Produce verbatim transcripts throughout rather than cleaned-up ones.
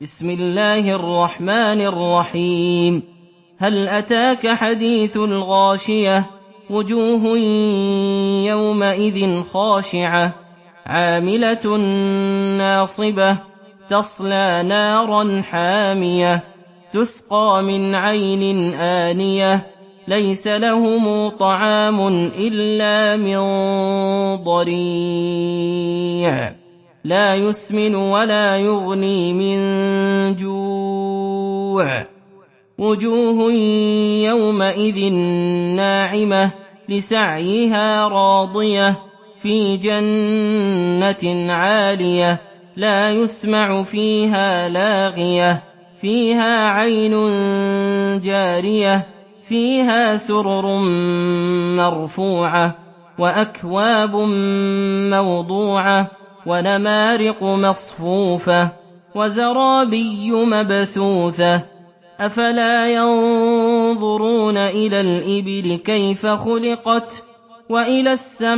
بسم الله الرحمن الرحيم هل أتاك حديث الغاشية وجوه يومئذ خاشعة عاملة ناصبة تصلى نارا حامية تسقى من عين آنية ليس لهم طعام إلا من ضريع لا يسمن ولا يغني من جوع وجوه يومئذ ناعمة لسعيها راضية في جنة عالية لا يسمع فيها لاغية فيها عين جارية فيها سرر مرفوعة وأكواب موضوعة ونمارق مصفوفة وزرابي مبثوثة أفلا ينظرون إلى الإبل كيف خلقت وإلى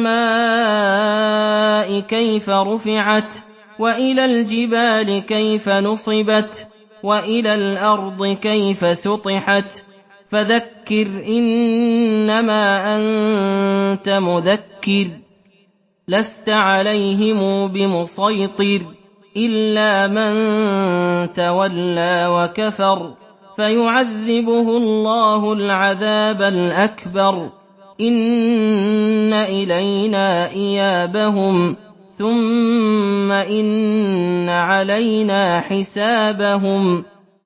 السماء كيف رفعت وإلى الجبال كيف نصبت وإلى الأرض كيف سطحت فذكر إنما أنت مذكر لست عليهم بمسيطر إلا من تولى وكفر فيعذبه الله العذاب الأكبر إن إلينا إيابهم ثم إن علينا حسابهم